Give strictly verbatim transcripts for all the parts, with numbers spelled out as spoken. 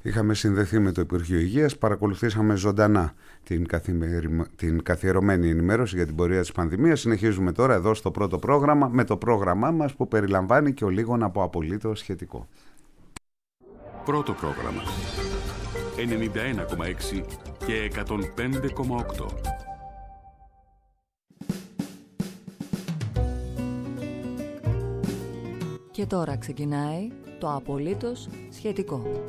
Είχαμε συνδεθεί με το Υπουργείο Υγείας, παρακολουθήσαμε ζωντανά την, καθημερι... την καθιερωμένη ενημέρωση για την πορεία της πανδημίας. Συνεχίζουμε τώρα εδώ στο πρώτο πρόγραμμα με το πρόγραμμά μας που περιλαμβάνει και ο λίγον από απολύτως σχετικό. Πρώτο πρόγραμμα ενενήντα ένα κόμμα έξι και εκατόν πέντε κόμμα οκτώ. Και τώρα ξεκινάει το απολύτως σχετικό.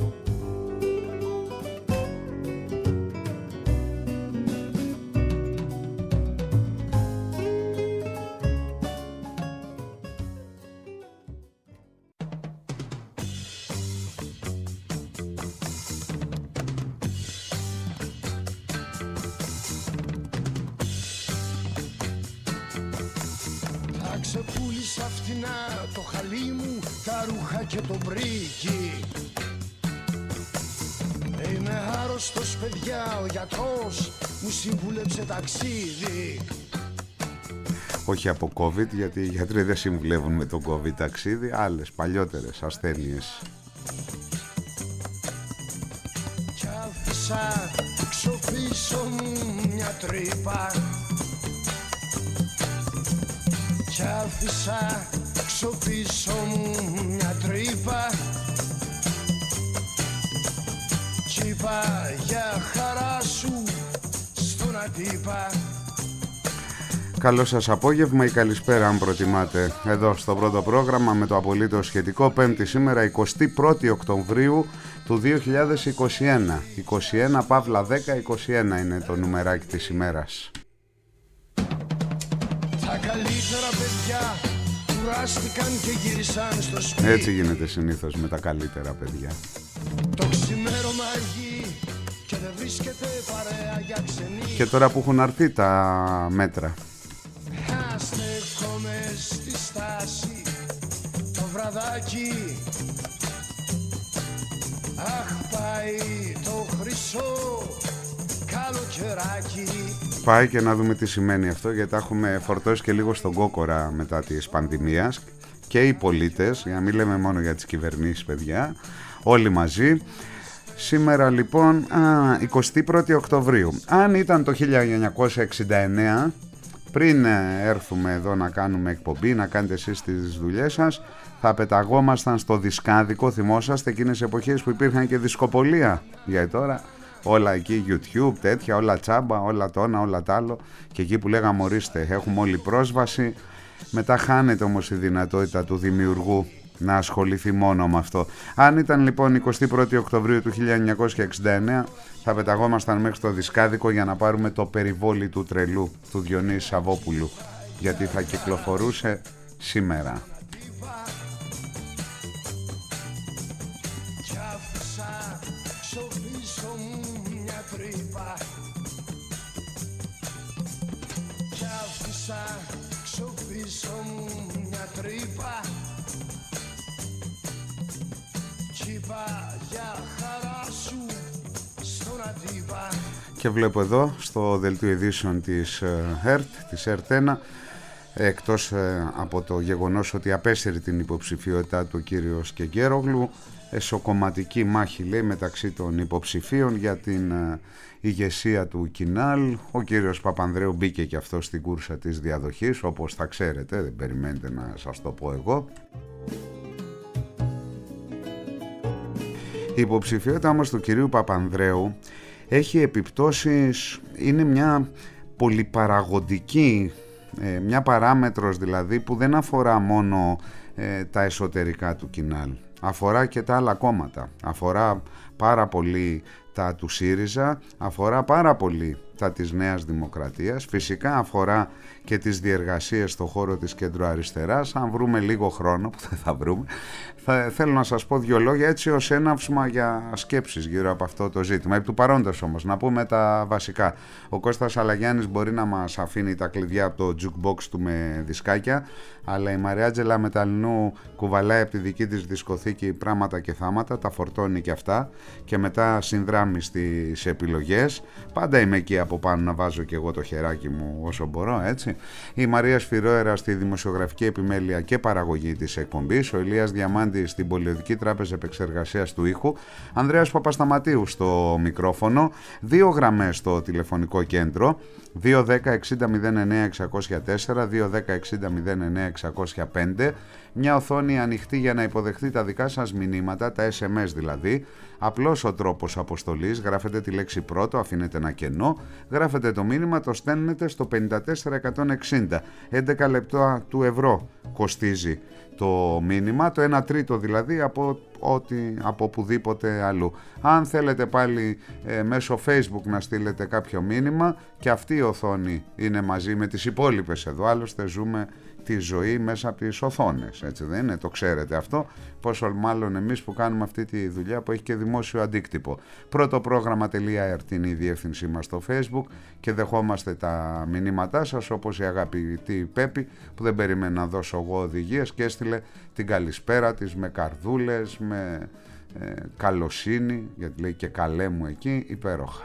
Ξεπούλησα φτηνά το χαλί μου, τα ρούχα και το μπρίκι. Είμαι άρρωστος παιδιά, ο γιατρός μου συμβούλεψε ταξίδι. Όχι από COVID, γιατί οι γιατροί δεν συμβουλεύουν με το COVID ταξίδι, άλλες παλιότερες ασθένειες. Κι άφησα έξω πίσω μου μια τρύπα. Κι άφησα έξω πίσω μου μια τρύπα. Κι είπα για χαρά σου στον αντίπα. Καλό σας απόγευμα ή καλησπέρα αν προτιμάτε. Εδώ στο πρώτο πρόγραμμα με το απολύτως σχετικό, Πέμπτη σήμερα εικοστή πρώτη Οκτωβρίου του δύο χιλιάδες είκοσι ένα. είκοσι ένα παύλα δέκα είκοσι ένα είναι το νουμεράκι της ημέρας. Τα καλύτερα παιδιά κουράστηκαν και γύρισαν στο σπίτι. Έτσι γίνεται συνήθως με τα καλύτερα παιδιά. Το ξημέρωμα αργεί και δεν βρίσκεται παρέα για ξενή. Και τώρα που έχουν αρθεί τα μέτρα, στεκόμαι στη στάση το βραδάκι. Αχ, πάει το χρυσό καλοκαιράκι. πάει και να δούμε τι σημαίνει αυτό, γιατί τα έχουμε φορτώσει και λίγο στον κόκορα μετά της πανδημίας και οι πολίτες, για να μην λέμε μόνο για τις κυβερνήσεις παιδιά, όλοι μαζί. Σήμερα λοιπόν α, εικοστή πρώτη Οκτωβρίου. Αν ήταν το χίλια εννιακόσια εξήντα εννέα, πριν έρθουμε εδώ να κάνουμε εκπομπή, να κάνετε εσείς τις δουλειές σας, θα πεταγόμασταν στο δισκάδικο. Θυμόσαστε εκείνες εποχές που υπήρχαν και δισκοπολία? Για τώρα όλα εκεί YouTube, τέτοια, όλα τσάμπα, όλα το ένα, όλα τ' άλλο. Και εκεί που λέγαμε ορίστε, έχουμε όλη πρόσβαση. Μετά χάνεται όμως η δυνατότητα του δημιουργού να ασχοληθεί μόνο με αυτό. Αν ήταν λοιπόν εικοστή πρώτη Οκτωβρίου του χίλια εννιακόσια εξήντα εννέα, θα πεταγόμασταν μέχρι το δισκάδικο για να πάρουμε το περιβόλι του τρελού του Διονύση Σαββόπουλου, γιατί θα κυκλοφορούσε σήμερα. Και βλέπω εδώ στο δελτίο ειδήσεων της ΕΡΤ, της ΕΡΤ ένα, εκτός από το γεγονός ότι απέσυρε την υποψηφιότητά του ο κύριος Κεγκέρογλου, εσωκομματική μάχη λέει μεταξύ των υποψηφίων για την ηγεσία του Κινάλ. Ο κύριος Παπανδρέου μπήκε και αυτό στην κούρσα της διαδοχής, όπως θα ξέρετε, δεν περιμένετε να σας το πω εγώ. Η υποψηφιότητα όμως του κυρίου Παπανδρέου έχει επιπτώσεις, είναι μια πολυπαραγοντική, μια παράμετρος δηλαδή που δεν αφορά μόνο τα εσωτερικά του Κινάλ, αφορά και τα άλλα κόμματα, αφορά πάρα πολύ τα του ΣΥΡΙΖΑ, αφορά πάρα πολύ τα της Νέας Δημοκρατίας, φυσικά αφορά και τις διεργασίες στον χώρο της κεντροαριστεράς. Αν βρούμε λίγο χρόνο, που δεν θα βρούμε, θα, θέλω να σας πω δύο λόγια έτσι ως έναυσμα για σκέψεις γύρω από αυτό το ζήτημα. Επί του παρόντος όμως, να πούμε τα βασικά. Ο Κώστας Αλαγιάννης μπορεί να μας αφήνει τα κλειδιά από το jukebox του με δισκάκια, αλλά η Μαριάτζελα Μεταλλινού κουβαλάει από τη δική της δισκοθήκη πράγματα και θάματα, τα φορτώνει και αυτά και μετά συνδράμει στις επιλογές. Πάντα είμαι εκεί από από πάνω να βάζω και εγώ το χεράκι μου όσο μπορώ, έτσι. Η Μαρία Σφυρόερα στη δημοσιογραφική επιμέλεια και παραγωγή της εκπομπής, ο Ηλίας Διαμάντης στην Πολιοδική Τράπεζα Επεξεργασίας του Ήχου, Ανδρέας Παπασταματίου στο μικρόφωνο, δύο γραμμές στο τηλεφωνικό κέντρο, δύο δέκα εξήντα μηδέν εννέα εξακόσια τέσσερα, δύο δέκα εξήντα μηδέν εννέα εξακόσια πέντε, μια οθόνη ανοιχτή για να υποδεχτεί τα δικά σας μηνύματα, τα ες εμ ες δηλαδή. Απλός ο τρόπος αποστολής, γράφετε τη λέξη πρώτο, αφήνετε ένα κενό, γράφετε το μήνυμα, το στέλνετε στο πενήντα τέσσερα εκατόν εξήντα. έντεκα λεπτά του ευρώ κοστίζει το μήνυμα, το ένα τρίτο δηλαδή από, ότι, από οπουδήποτε αλλού. Αν θέλετε πάλι ε, μέσω Facebook να στείλετε κάποιο μήνυμα, και αυτή η οθόνη είναι μαζί με τις υπόλοιπες εδώ, άλλωστε ζούμε τη ζωή μέσα από τις οθόνες, έτσι δεν είναι, το ξέρετε αυτό, πόσο μάλλον εμείς που κάνουμε αυτή τη δουλειά που έχει και δημόσιο αντίκτυπο. Πρώτο πρόγραμμα.org είναι η διεύθυνσή μας στο Facebook και δεχόμαστε τα μηνύματά σας, όπως η αγαπητή Πέπη που δεν περιμένει να δώσω εγώ οδηγίες και έστειλε την καλησπέρα της με καρδούλες, με ε, καλοσύνη, γιατί λέει και καλέ μου εκεί, υπέροχα.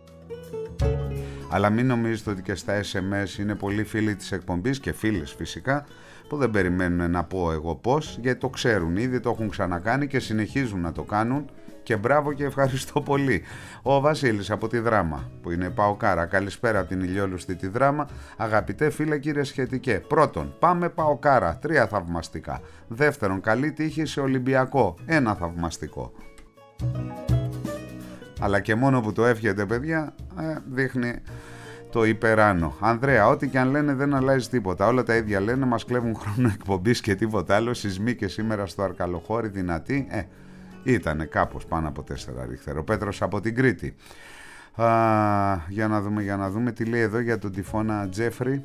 Αλλά μην νομίζετε ότι και στα ες εμ ες είναι πολλοί φίλοι της εκπομπής και φίλες φυσικά που δεν περιμένουν να πω εγώ πώς, γιατί το ξέρουν ήδη, το έχουν ξανακάνει και συνεχίζουν να το κάνουν και μπράβο και ευχαριστώ πολύ. Ο Βασίλης από τη Δράμα που είναι Παοκάρα, καλησπέρα από την ηλιόλουστη τη Δράμα. Αγαπητέ φίλε κύριε Σχετικέ, πρώτον πάμε Παοκάρα, τρία θαυμαστικά. Δεύτερον, καλή τύχη σε Ολυμπιακό, ένα θαυμαστικό. Αλλά και μόνο που το εύχεται παιδιά ε, δείχνει το υπεράνω. Ανδρέα, ό,τι και αν λένε δεν αλλάζει τίποτα. Όλα τα ίδια λένε, μας κλέβουν χρόνο εκπομπής και τίποτα άλλο. Σεισμοί και σήμερα στο Αρκαλοχώρι δυνατή. Ε, ήτανε κάπως πάνω από τέσσερα ρίχτερ. Ο Πέτρος από την Κρήτη. Α, για να δούμε, για να δούμε τι λέει εδώ για τον τυφώνα Τζέφρι.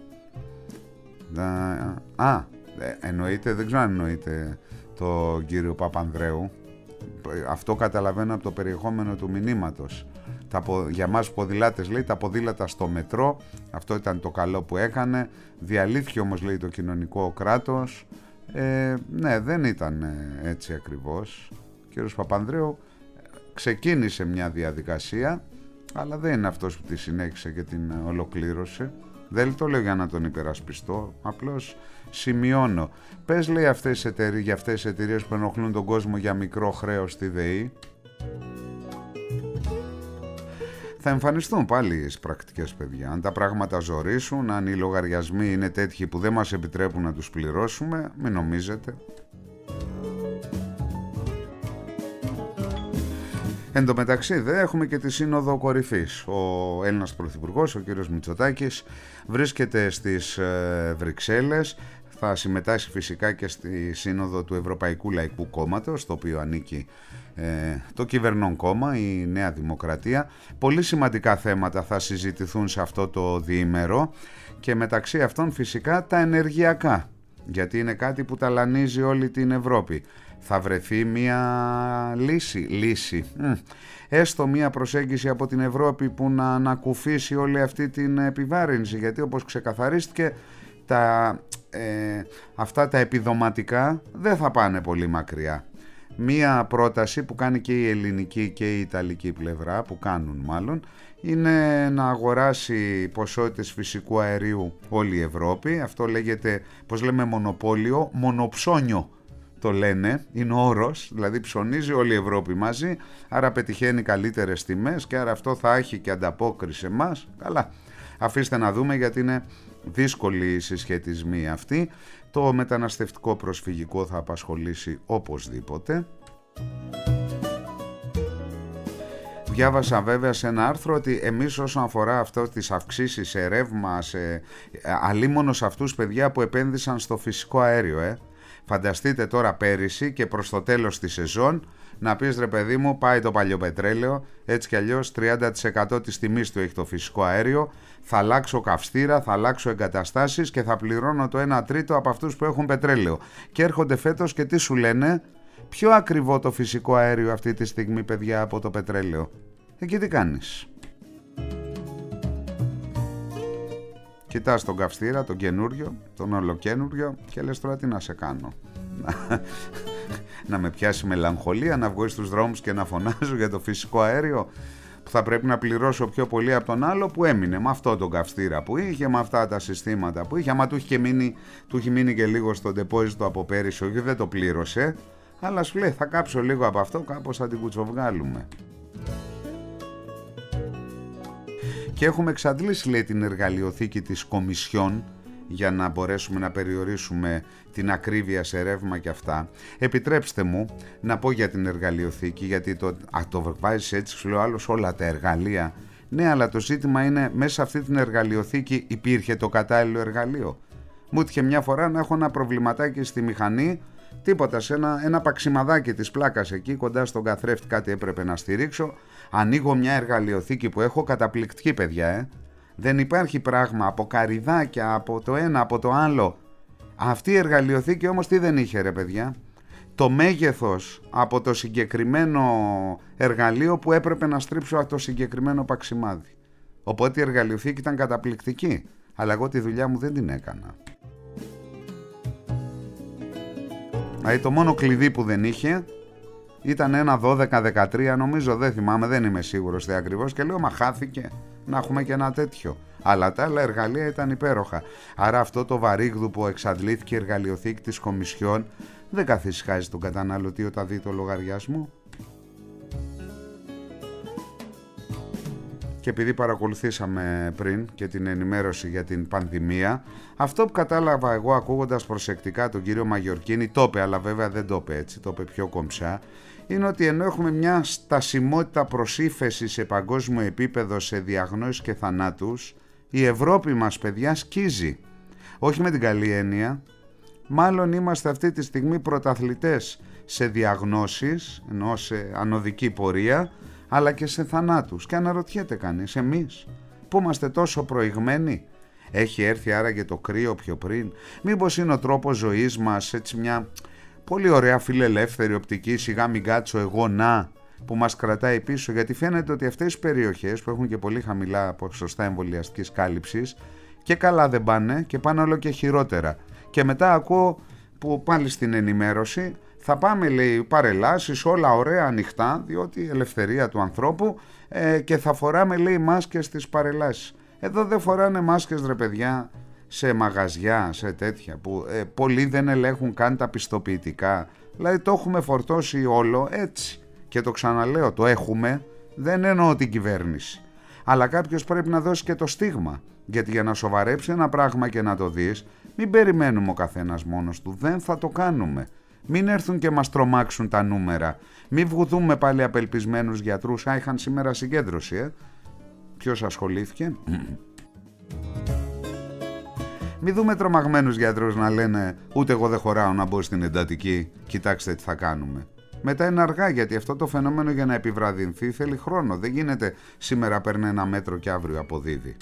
Α, α εννοείται, δεν ξέρω αν εννοείται τον κύριο Παπανδρέου. Αυτό καταλαβαίνω από το περιεχόμενο του μηνύματος. Τα, για μας ποδηλάτες λέει τα ποδήλατα στο μετρό, αυτό ήταν το καλό που έκανε. Διαλύθηκε όμως λέει το κοινωνικό κράτος. ε, Ναι, δεν ήταν έτσι ακριβώς. Ο κύριος Παπανδρέου ξεκίνησε μια διαδικασία, αλλά δεν είναι αυτός που τη συνέχισε και την ολοκλήρωσε. Δεν το λέω για να τον υπερασπιστώ, απλώς σημειώνω. Πες λέει αυτές εταιρείες, για αυτές τις εταιρείες που ενοχλούν τον κόσμο για μικρό χρέος στη ΔΕΗ. Θα εμφανιστούν πάλι οι πρακτικές παιδιά. Αν τα πράγματα ζορίσουν, αν οι λογαριασμοί είναι τέτοιοι που δεν μας επιτρέπουν να τους πληρώσουμε, μην νομίζετε. Εν τω μεταξύ δε έχουμε και τη Σύνοδο Κορυφής. Ο Έλληνας Πρωθυπουργός, ο κύριος Μητσοτάκης, βρίσκεται στις ε, Βρυξέλλες. Θα συμμετάσχει φυσικά και στη Σύνοδο του Ευρωπαϊκού Λαϊκού Κόμματος, στο οποίο ανήκει ε, το κυβερνών κόμμα, η Νέα Δημοκρατία. Πολύ σημαντικά θέματα θα συζητηθούν σε αυτό το διήμερο και μεταξύ αυτών φυσικά τα ενεργειακά, γιατί είναι κάτι που ταλανίζει όλη την Ευρώπη. Θα βρεθεί μια λύση, λύση, Μ. έστω μια προσέγγιση από την Ευρώπη που να ανακουφίσει όλη αυτή την επιβάρυνση, γιατί όπως ξεκαθαρίστηκε τα, ε, αυτά τα επιδοματικά δεν θα πάνε πολύ μακριά. Μία πρόταση που κάνει και η ελληνική και η ιταλική πλευρά, που κάνουν μάλλον, είναι να αγοράσει ποσότητες φυσικού αερίου όλη η Ευρώπη. Αυτό λέγεται, πώς λέμε, μονοπόλιο, μονοψώνιο το λένε, είναι ο όρος, δηλαδή ψωνίζει όλη η Ευρώπη μαζί, άρα πετυχαίνει καλύτερες τιμές και άρα αυτό θα έχει και ανταπόκριση σε εμάς. Καλά, αφήστε να δούμε, γιατί είναι δύσκολοι οι συσχετισμοί αυτοί. Το μεταναστευτικό προσφυγικό θα απασχολήσει οπωσδήποτε. Διάβασα βέβαια σε ένα άρθρο ότι εμείς όσον αφορά αυτό τις αυξήσεις σε ρεύμα, σε, αλίμονο σε αυτούς παιδιά που επένδυσαν στο φυσικό αέριο, ε. Φανταστείτε τώρα πέρυσι και προς το τέλος της σεζόν να πεις ρε παιδί μου, πάει το παλιό πετρέλαιο, έτσι κι αλλιώς τριάντα τοις εκατό της τιμής του έχει το φυσικό αέριο, θα αλλάξω καυστήρα, θα αλλάξω εγκαταστάσεις και θα πληρώνω το ένα τρίτο από αυτούς που έχουν πετρέλαιο. Και έρχονται φέτος και τι σου λένε, πιο ακριβό το φυσικό αέριο αυτή τη στιγμή παιδιά από το πετρέλαιο. Εκεί τι κάνεις? Κοιτάς τον καυστήρα, τον καινούριο, τον ολοκένουριο και λες τώρα τι να σε κάνω. Να με πιάσει μελαγχολία, να βγω στους δρόμους και να φωνάζω για το φυσικό αέριο. που θα πρέπει να πληρώσω πιο πολύ από τον άλλο που έμεινε με αυτό τον καυστήρα που είχε, με αυτά τα συστήματα που είχε. Άμα του είχε μείνει, του είχε μείνει και λίγο στο ντεπόζιτο από πέρυσι, όχι δεν το πλήρωσε, αλλά σου λέει θα κάψω λίγο από αυτό, κάπως θα την κουτσοβγάλουμε. Και έχουμε εξαντλήσει, λέει, την εργαλειοθήκη της Κομισιόν για να μπορέσουμε να περιορίσουμε την ακρίβεια σε ρεύμα και αυτά. Επιτρέψτε μου να πω για την εργαλειοθήκη, γιατί το, α, το βάζεις έτσι, σου λέω άλλος όλα τα εργαλεία. Ναι, αλλά το ζήτημα είναι μέσα σε αυτή την εργαλειοθήκη υπήρχε το κατάλληλο εργαλείο. Μου έτυχε μια φορά να έχω ένα προβληματάκι στη μηχανή, τίποτα, σε ένα, ένα παξιμαδάκι της πλάκας εκεί κοντά στον καθρέφτη κάτι έπρεπε να στηρίξω. Ανοίγω μια εργαλειοθήκη που έχω, καταπληκτική παιδιά, ε. Δεν υπάρχει πράγμα, από καρυδάκια, από το ένα, από το άλλο. Αυτή η εργαλειοθήκη όμως τι δεν είχε, ρε παιδιά? Το μέγεθος από το συγκεκριμένο εργαλείο που έπρεπε να στρίψω από το συγκεκριμένο παξιμάδι. Οπότε η εργαλειοθήκη ήταν καταπληκτική, αλλά εγώ τη δουλειά μου δεν την έκανα. Δηλαδή το μόνο κλειδί που δεν είχε ήταν ένα δώδεκα δεκατρία, νομίζω, δεν θυμάμαι, δεν είμαι σίγουρος τι ακριβώς, και λέω μα χάθηκε να έχουμε και ένα τέτοιο. Αλλά τα άλλα εργαλεία ήταν υπέροχα. Άρα αυτό το βαρύγδου που εξαντλήθηκε η εργαλειοθήκη της Κομισιόν δεν καθησυχάζει τον καταναλωτή όταν δει το λογαριασμό. Και επειδή παρακολουθήσαμε πριν και την ενημέρωση για την πανδημία, αυτό που κατάλαβα εγώ ακούγοντας προσεκτικά τον κύριο Μαγιορκίνη, το είπε, αλλά βέβαια δεν το είπε έτσι, το είπε πιο κομψά, είναι ότι ενώ έχουμε μια στασιμότητα προς ύφεση σε παγκόσμιο επίπεδο σε διαγνώσεις και θανάτους, η Ευρώπη μας, παιδιά, σκίζει. Όχι με την καλή έννοια, μάλλον είμαστε αυτή τη στιγμή πρωταθλητές σε διαγνώσεις, ενώ σε ανωδική πορεία, αλλά και σε θανάτους. Και αναρωτιέται κανείς, εμείς που είμαστε τόσο προηγμένοι, έχει έρθει άραγε το κρύο πιο πριν? Μήπως είναι ο τρόπος ζωής μας, έτσι μια πολύ ωραία φιλελεύθερη οπτική, σιγά μην κάτσω εγώ να, που μας κρατάει πίσω? Γιατί φαίνεται ότι αυτές οι περιοχές που έχουν και πολύ χαμηλά ποσοστά εμβολιαστικής κάλυψης και καλά δεν πάνε και πάνε όλο και χειρότερα. Και μετά ακούω που πάλι στην ενημέρωση θα πάμε, λέει, παρελάσεις, όλα ωραία ανοιχτά, διότι η ελευθερία του ανθρώπου, ε, και θα φοράμε, λέει, μάσκες στις παρελάσεις. Εδώ δεν φοράνε μάσκες, ρε παιδιά, σε μαγαζιά, σε τέτοια, που ε, πολλοί δεν ελέγχουν καν τα πιστοποιητικά. Δηλαδή το έχουμε φορτώσει όλο έτσι. Και το ξαναλέω, το έχουμε, δεν εννοώ την κυβέρνηση. Αλλά κάποιος πρέπει να δώσει και το στίγμα. Γιατί για να σοβαρέψει ένα πράγμα και να το δεις, μην περιμένουμε ο καθένας μόνος του, δεν θα το κάνουμε. Μην έρθουν και μας τρομάξουν τα νούμερα. Μην βγουθούμε πάλι απελπισμένους γιατρούς. Α, είχαν σήμερα συγκέντρωση, ε. Ποιος ασχολήθηκε? Μην δούμε τρομαγμένους γιατρούς να λένε ούτε εγώ δεν χωράω να μπω στην εντατική, κοιτάξτε τι θα κάνουμε. Μετά είναι αργά, γιατί αυτό το φαινόμενο για να επιβραδυνθεί θέλει χρόνο. Δεν γίνεται σήμερα παίρνει ένα μέτρο και αύριο αποδίδει.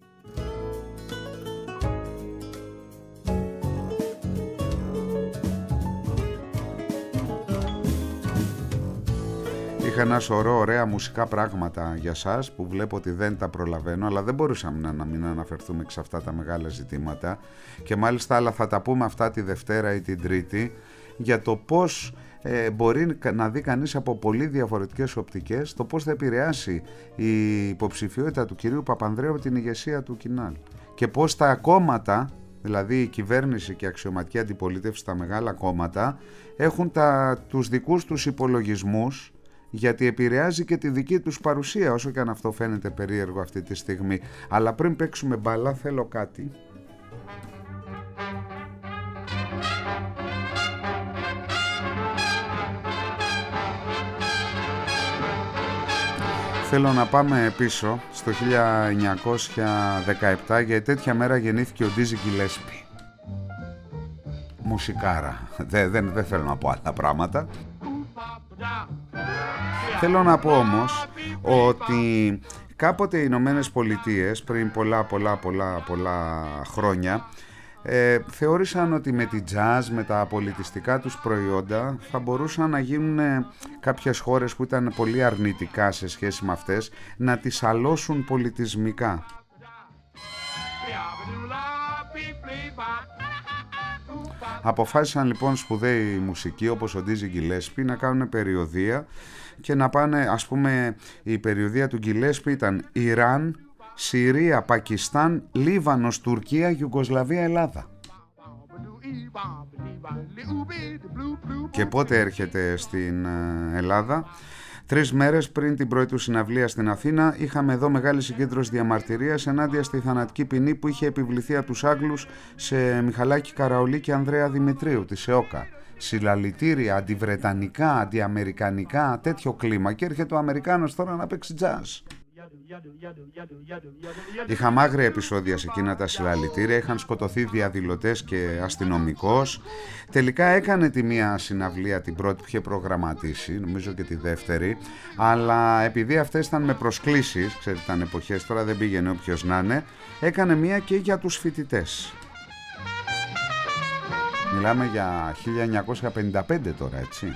Είχα ένα σωρό ωραία μουσικά πράγματα για σας που βλέπω ότι δεν τα προλαβαίνω, αλλά δεν μπορούσαμε να μην αναφερθούμε σε αυτά τα μεγάλα ζητήματα, και μάλιστα άλλα θα τα πούμε αυτά τη Δευτέρα ή την Τρίτη, για το πώς ε, μπορεί να δει κανείς από πολύ διαφορετικές οπτικές το πώς θα επηρεάσει η υποψηφιότητα του κυρίου Παπανδρέου την ηγεσία του Κινάλ, και πώς τα κόμματα, δηλαδή η κυβέρνηση και η αξιωματική αντιπολίτευση, τα μεγάλα κόμματα, έχουν τα, τους δικούς τους υπολογισμούς, γιατί επηρεάζει και τη δική τους παρουσία, όσο και αν αυτό φαίνεται περίεργο αυτή τη στιγμή. Αλλά πριν παίξουμε μπάλα θέλω κάτι. Θέλω να πάμε πίσω στο χίλια εννιακόσια δεκαεπτά, γιατί τέτοια μέρα γεννήθηκε ο Ντίζι Γκιλέσπι. Μουσικάρα. Δεν, δεν, δεν θέλω να πω άλλα πράγματα. Θέλω να πω όμως ότι κάποτε οι Ηνωμένες Πολιτείες πριν πολλά πολλά πολλά πολλά χρόνια ε, θεώρησαν ότι με τη jazz, με τα πολιτιστικά τους προϊόντα θα μπορούσαν να γίνουν κάποιες χώρες που ήταν πολύ αρνητικά σε σχέση με αυτές να τις αλώσουν πολιτισμικά. Αποφάσισαν λοιπόν σπουδαίοι μουσικοί όπως ο Ντίζι Γκιλέσπι να κάνουν περιοδεία και να πάνε, ας πούμε, η περιοδεία του Γκιλέσπι ήταν Ιράν, Συρία, Πακιστάν, Λίβανος, Τουρκία, Ιουγκοσλαβία, Ελλάδα. Και πότε έρχεται στην Ελλάδα? Τρεις μέρες πριν την πρώτη του συναυλία στην Αθήνα, είχαμε εδώ μεγάλη συγκέντρωση διαμαρτυρίας ενάντια στη θανατική ποινή που είχε επιβληθεί από τους Άγγλους σε Μιχαλάκη Καραολί και Ανδρέα Δημητρίου της ΕΟΚΑ. Συλλαλητήρια, αντιβρετανικά, αντιαμερικανικά, τέτοιο κλίμα, και έρχεται ο Αμερικάνος τώρα να παίξει jazz. Είχαμε άγρια επεισόδια σε εκείνα τα συλλαλητήρια, είχαν σκοτωθεί διαδηλωτές και αστυνομικός. Τελικά έκανε τη μία συναυλία, την πρώτη που είχε προγραμματίσει, νομίζω και τη δεύτερη, αλλά επειδή αυτές ήταν με προσκλήσεις, ξέρετε ήταν εποχές, τώρα δεν πήγαινε όποιος να είναι, έκανε μία και για τους φοιτητές. Μιλάμε για χίλια εννιακόσια πενήντα πέντε τώρα, έτσι.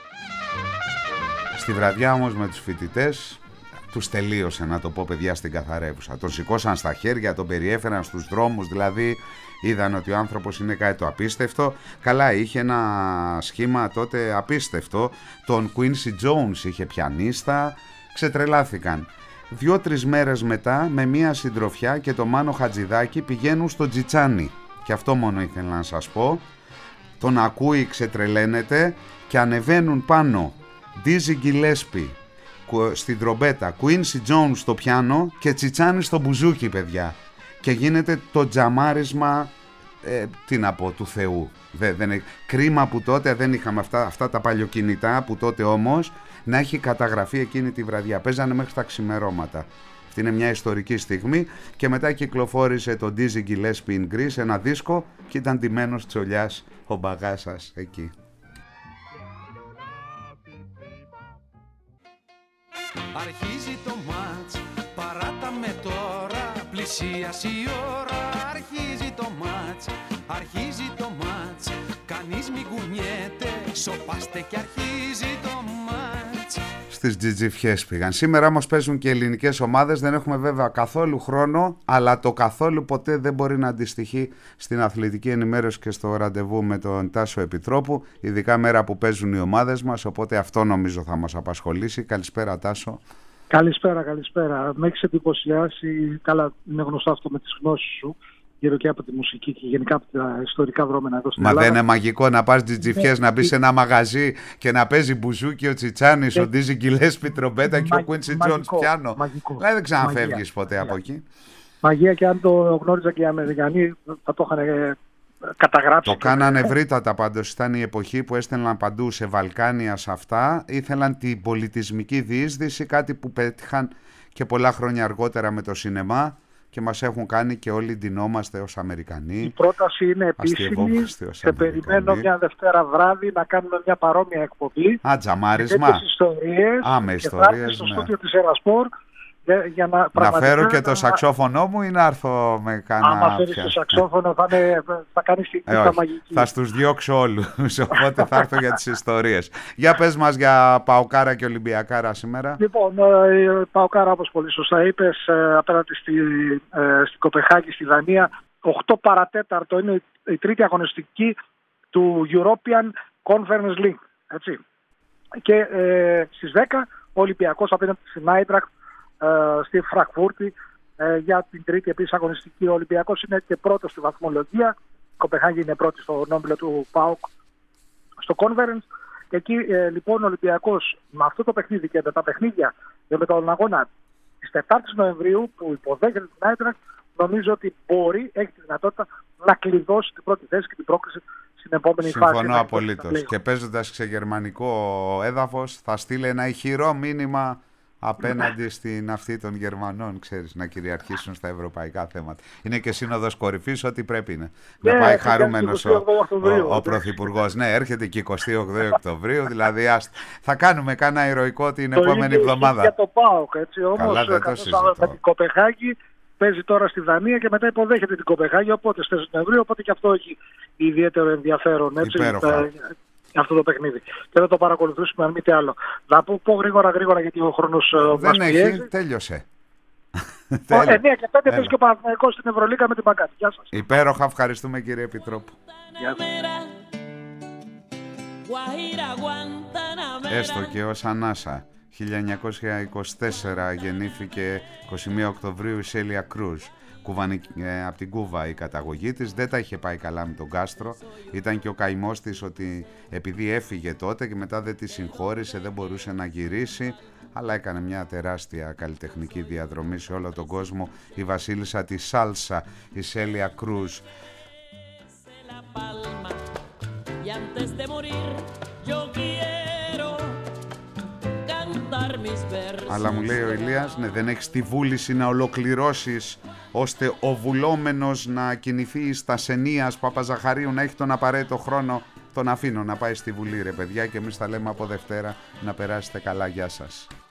Στη βραδιά όμως με τους φοιτητές τους τελείωσε, να το πω παιδιά, στην καθαρεύουσα. Τον σηκώσαν στα χέρια, τον περιέφεραν στους δρόμους, δηλαδή είδαν ότι ο άνθρωπος είναι κάτι το απίστευτο. Καλά, είχε ένα σχήμα τότε απίστευτο, τον Quincy Jones είχε πιανίστα, ξετρελάθηκαν. Δύο-τρεις μέρες μετά, με μία συντροφιά και το Μάνο Χατζηδάκη, πηγαίνουν στο Τζιτσάνι. Και αυτό μόνο ήθελα να σας πω. Τον ακούει, ξετρελαίνεται και ανεβαίνουν πάνω Ντίζι Γκιλέσπι στην τρομπέτα, Quincy Jones στο πιάνο και Τσιτσάνι στο μπουζούκι, παιδιά. Και γίνεται το τζαμάρισμα, ε, τι να πω, του Θεού. Δεν, δεν, κρίμα που τότε δεν είχαμε αυτά, αυτά τα παλιοκινητά, που τότε όμως να έχει καταγραφεί εκείνη τη βραδιά. Παίζανε μέχρι τα ξημερώματα. Αυτή είναι μια ιστορική στιγμή. Και μετά κυκλοφόρησε το Dizzy Gillespie in Greece, ένα δίσκο, και ήταν ντυμένος τσολιάς ο Μπαγάσας εκεί. Αρχίζει το μάτς, παράτα με τώρα, πλησίασε η ώρα. Αρχίζει το μάτς, αρχίζει το μάτς, κανείς μην κουνιέται, σοπάστε και αρχίζει το μάτς. Στις τζιτζιφιές πήγαν. Σήμερα όμως παίζουν και ελληνικές ομάδες, δεν έχουμε βέβαια καθόλου χρόνο, αλλά το καθόλου ποτέ δεν μπορεί να αντιστοιχεί στην αθλητική ενημέρωση και στο ραντεβού με τον Τάσο Επιτρόπου, ειδικά μέρα που παίζουν οι ομάδες μας, οπότε αυτό νομίζω θα μας απασχολήσει. Καλησπέρα Τάσο. Καλησπέρα, καλησπέρα. Με έχεις εντυπωσιάσει, καλά είναι γνωστό αυτό με τις γνώσεις σου, γύρω και από τη μουσική και γενικά από τα ιστορικά δρόμενα εδώ στην Μα Ελλάδα. δεν είναι μαγικό να πας τζιτζιφιές, να μπεις σε ένα μαγαζί και να παίζει μπουζούκι ο Τσιτσάνης, ο Ντίζι Γκιλέσπι τρομπέτα και ο Quincy Jones πιάνο. Δηλαδή δεν ξαναφεύγεις ποτέ από εκεί. Μαγεία, και αν το γνώριζα και οι Αμερικανοί θα το είχαν καταγράψει. Το κάνανε ευρύτατα πάντως. Ήταν η εποχή που έστελναν παντού σε Βαλκάνια, σε αυτά. Ήθελαν την πολιτισμική διείσδυση, κάτι που πέτυχαν και πολλά χρόνια αργότερα με το σινεμά. Και μας έχουν κάνει και όλοι ντυνόμαστε ως Αμερικανοί. Η πρόταση είναι επίσημη. Σε περιμένω μια Δευτέρα βράδυ να κάνουμε μια παρόμοια εκπομπή. Α, τζαμάρισμα. Με ιστορίες. Α, με και ιστορίες, στο ναι. στούντιο της Ερασπορ. Για, για να, να φέρω και το σαξόφωνο μου ή να έρθω με κανένα. Άμα φέρεις το σαξόφωνο θα, είναι, θα κάνεις την ε, μαγική. Θα στους διώξω όλους, οπότε θα έρθω για τις ιστορίες. Για πες μας για Παοκάρα και Ολυμπιακάρα σήμερα. Λοιπόν, ε, Παοκάρα, όπως πολύ σωστά είπες, ε, απέναντι στη, ε, στην Κοπεχάγη, στη Δανία, οκτώ παρατέταρτο είναι η τρίτη αγωνιστική του European Conference League. Έτσι. Και ε, στις δέκα ο Ολυμπιακός απέναντι στην Άιντραχτ στη Φραγκφούρτη ε, για την τρίτη επίσης αγωνιστική. Ο Ολυμπιακός είναι και πρώτος στη βαθμολογία. Η Κοπεχάγη είναι πρώτη στον όμιλο του ΠΑΟΚ στο Conference. Και εκεί ε, λοιπόν ο Ολυμπιακός με αυτό το παιχνίδι και με τα παιχνίδια και με τον αγώνα της τετάρτης Νοεμβρίου που υποδέχεται την Άιντραχτ, νομίζω ότι μπορεί, έχει τη δυνατότητα να κλειδώσει την πρώτη θέση και την πρόκληση στην επόμενη Συμφωνώ φάση. Συμφωνώ απολύτως. Και παίζοντας σε γερμανικό έδαφος θα στείλει ένα ηχηρό μήνυμα απέναντι στην αυτή των Γερμανών, ξέρεις, να κυριαρχήσουν στα ευρωπαϊκά θέματα. Είναι και σύνοδος κορυφής, ό,τι πρέπει είναι. Ναι, να πάει χαρούμενος ο, ο, ο Πρωθυπουργός. Ναι, έρχεται και εικοστή όγδοη Οκτωβρίου, δηλαδή ας, θα κάνουμε κάνα ηρωικό την το επόμενη εβδομάδα. Για το ΠΑΟΚ, έτσι, όμως, καλά, δεν το συζητώ. Με την Κοπεχάγη παίζει τώρα στη Δανία και μετά υποδέχεται την Κοπεχάγη, οπότε στις Νοεμβρίου, οπότε και αυτό έχει ιδιαίτερο ενδιαφέρον. Έτσι, αυτό το παιχνίδι. Και θα το παρακολουθήσουμε αν μη τι άλλο. Να πω, πω γρήγορα γρήγορα γιατί ο χρόνος δεν μας έχει, πιέζει. τέλειωσε. εννιά και πέντε παίζει και ο Παναθηναϊκός στην Ευρωλίγκα με την Μπαγκάτη. Γεια σας. Υπέροχα, ευχαριστούμε κύριε Επιτρόπου. Γεια σας. Έστω και ως ανάσα. χίλια εννιακόσια είκοσι τέσσερα γεννήθηκε είκοσι μία Οκτωβρίου η Σέλια Κρούζ. Κουβανι, ε, από την Κούβα η καταγωγή της, δεν τα είχε πάει καλά με τον Κάστρο. Ήταν και ο καημός της ότι επειδή έφυγε τότε και μετά δεν τη συγχώρησε, δεν μπορούσε να γυρίσει, αλλά έκανε μια τεράστια καλλιτεχνική διαδρομή σε όλο τον κόσμο. Η βασίλισσα της σάλσα, η Σέλια Κρούζ. Αλλά μου λέει ο Ηλίας, ναι, δεν έχεις τη βούληση να ολοκληρώσεις ώστε ο βουλόμενος να κινηθεί στα Σενίας Παπαζαχαρίου, να έχει τον απαραίτητο χρόνο. Τον αφήνω να πάει στη Βουλή, ρε παιδιά, και εμείς τα λέμε από Δευτέρα. Να περάσετε καλά, γεια σας.